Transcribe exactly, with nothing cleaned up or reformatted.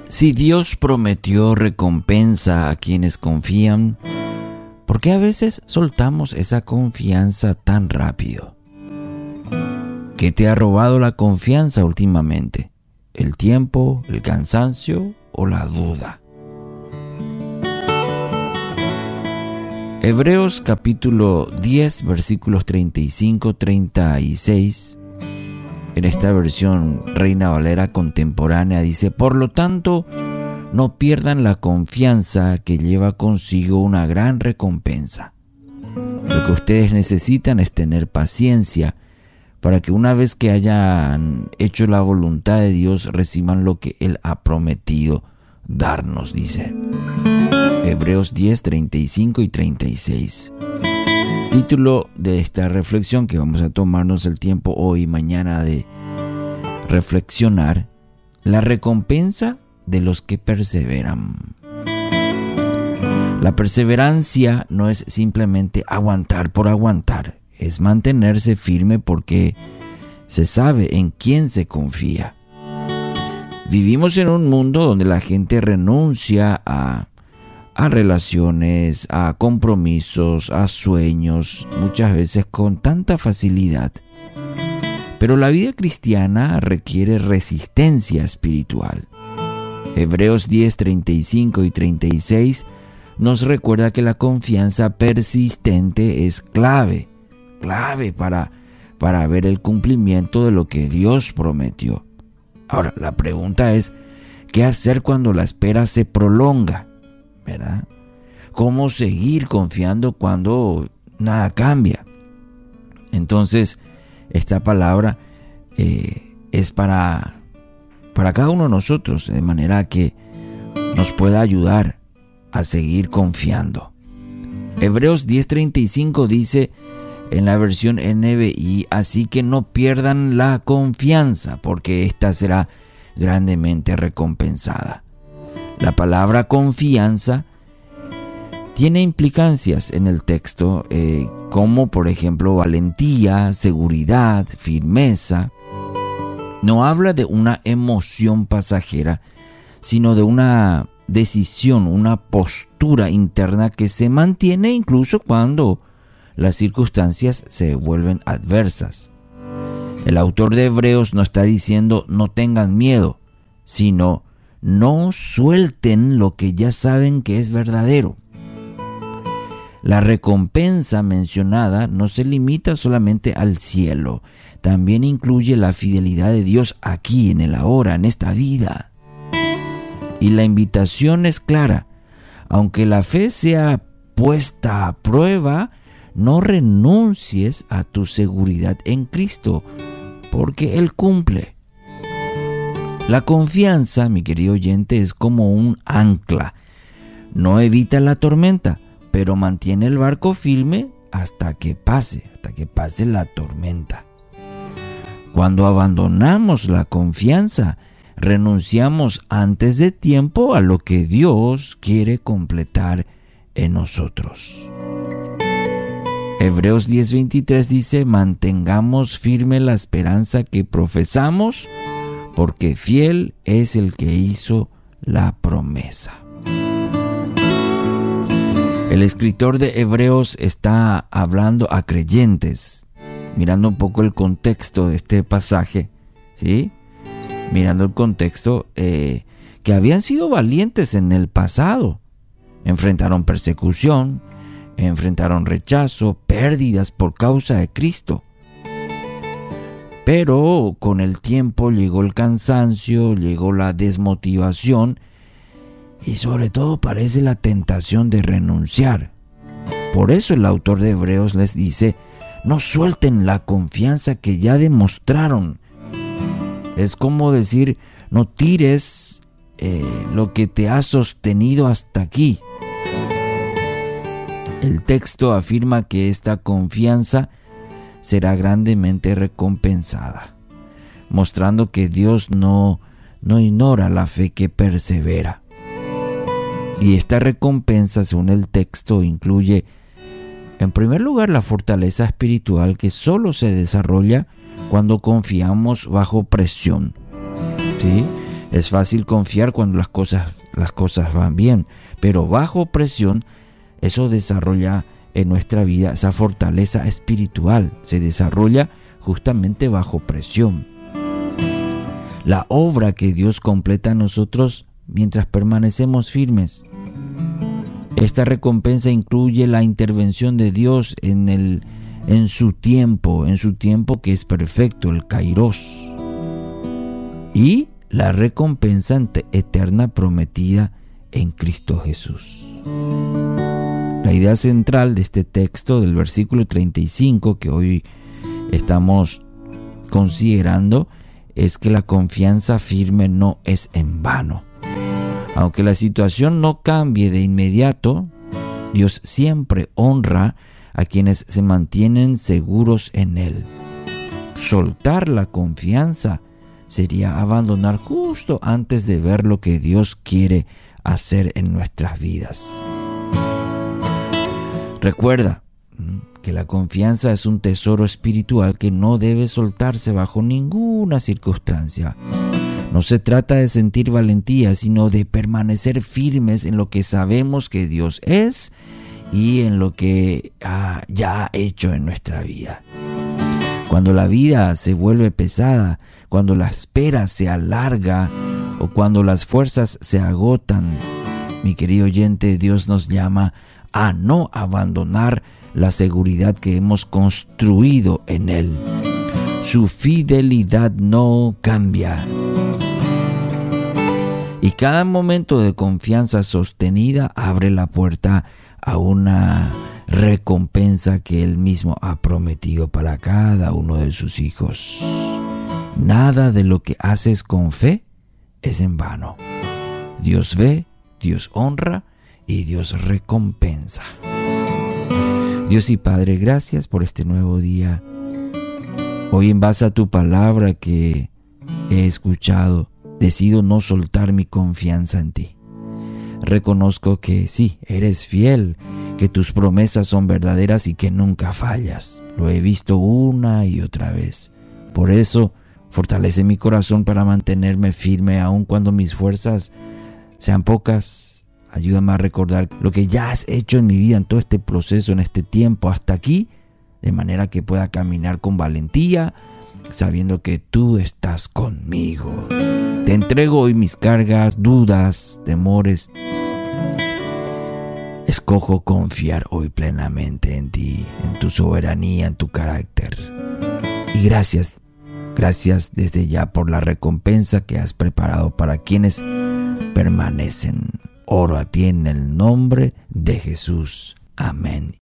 Si Dios prometió recompensa a quienes confían, ¿por qué a veces soltamos esa confianza tan rápido? ¿Qué te ha robado la confianza últimamente? ¿El tiempo, el cansancio o la duda? Hebreos capítulo diez, versículos treinta y cinco a treinta y seis. En esta versión Reina Valera contemporánea dice: por lo tanto, no pierdan la confianza que lleva consigo una gran recompensa. Lo que ustedes necesitan es tener paciencia para que una vez que hayan hecho la voluntad de Dios reciban lo que Él ha prometido darnos, dice. Hebreos diez, treinta y cinco y treinta y seis. Título de esta reflexión que vamos a tomarnos el tiempo hoy y mañana de reflexionar: la recompensa de los que perseveran. La perseverancia no es simplemente aguantar por aguantar, es mantenerse firme porque se sabe en quién se confía. Vivimos en un mundo donde la gente renuncia a a relaciones, a compromisos, a sueños, muchas veces con tanta facilidad. Pero la vida cristiana requiere resistencia espiritual. Hebreos diez, treinta y cinco y treinta y seis nos recuerda que la confianza persistente es clave, clave para, para ver el cumplimiento de lo que Dios prometió. Ahora, la pregunta es, ¿qué hacer cuando la espera se prolonga? ¿Verdad? ¿Cómo seguir confiando cuando nada cambia? Entonces, esta palabra eh, es para, para cada uno de nosotros, de manera que nos pueda ayudar a seguir confiando. Hebreos diez, treinta y cinco dice en la versión N B I: así que no pierdan la confianza, porque ésta será grandemente recompensada. La palabra confianza tiene implicancias en el texto, eh, como por ejemplo valentía, seguridad, firmeza. No habla de una emoción pasajera, sino de una decisión, una postura interna que se mantiene incluso cuando las circunstancias se vuelven adversas. El autor de Hebreos no está diciendo no tengan miedo, sino no suelten lo que ya saben que es verdadero. La recompensa mencionada no se limita solamente al cielo, también incluye la fidelidad de Dios aquí, en el ahora, en esta vida. Y la invitación es clara: aunque la fe sea puesta a prueba, no renuncies a tu seguridad en Cristo, porque Él cumple. La confianza, mi querido oyente, es como un ancla. No evita la tormenta, pero mantiene el barco firme hasta que pase, hasta que pase la tormenta. Cuando abandonamos la confianza, renunciamos antes de tiempo a lo que Dios quiere completar en nosotros. Hebreos diez, veintitrés dice: mantengamos firme la esperanza que profesamos, porque fiel es el que hizo la promesa. El escritor de Hebreos está hablando a creyentes, mirando un poco el contexto de este pasaje, ¿sí? Mirando el contexto, eh, que habían sido valientes en el pasado. Enfrentaron persecución, enfrentaron rechazo, pérdidas por causa de Cristo. Pero con el tiempo llegó el cansancio, llegó la desmotivación y sobre todo parece la tentación de renunciar. Por eso el autor de Hebreos les dice: no suelten la confianza que ya demostraron. Es como decir, no tires eh, lo que te ha sostenido hasta aquí. El texto afirma que esta confianza será grandemente recompensada, mostrando que Dios no, no ignora la fe que persevera. Y esta recompensa, según el texto, incluye, en primer lugar, la fortaleza espiritual que solo se desarrolla cuando confiamos bajo presión, ¿sí? Es fácil confiar cuando las cosas, las cosas van bien, pero bajo presión, eso desarrolla en nuestra vida esa fortaleza espiritual. Se desarrolla justamente bajo presión. La obra que Dios completa en nosotros mientras permanecemos firmes. Esta recompensa incluye la intervención de Dios en, el, en su tiempo, en su tiempo que es perfecto, el Kairos. Y la recompensa eterna prometida en Cristo Jesús. La idea central de este texto del versículo treinta y cinco que hoy estamos considerando es que la confianza firme no es en vano. Aunque la situación no cambie de inmediato, Dios siempre honra a quienes se mantienen seguros en Él. Soltar la confianza sería abandonar justo antes de ver lo que Dios quiere hacer en nuestras vidas. Recuerda que la confianza es un tesoro espiritual que no debe soltarse bajo ninguna circunstancia. No se trata de sentir valentía, sino de permanecer firmes en lo que sabemos que Dios es y en lo que ah, ya ha hecho en nuestra vida. Cuando la vida se vuelve pesada, cuando la espera se alarga o cuando las fuerzas se agotan, mi querido oyente, Dios nos llama a no abandonar la seguridad que hemos construido en Él. Su fidelidad no cambia. Y cada momento de confianza sostenida abre la puerta a una recompensa que Él mismo ha prometido para cada uno de sus hijos. Nada de lo que haces con fe es en vano. Dios ve, Dios honra y Dios recompensa. Dios y Padre, gracias por este nuevo día. Hoy, en base a tu palabra que he escuchado, decido no soltar mi confianza en ti. Reconozco que sí, eres fiel, que tus promesas son verdaderas y que nunca fallas. Lo he visto una y otra vez. Por eso, fortalece mi corazón para mantenerme firme aun cuando mis fuerzas sean pocas. Ayúdame a recordar lo que ya has hecho en mi vida, en todo este proceso, en este tiempo, hasta aquí, de manera que pueda caminar con valentía, sabiendo que tú estás conmigo. Te entrego hoy mis cargas, dudas, temores. Escojo confiar hoy plenamente en ti, en tu soberanía, en tu carácter. Y gracias, gracias desde ya por la recompensa que has preparado para quienes permanecen. Oro a ti en el nombre de Jesús. Amén.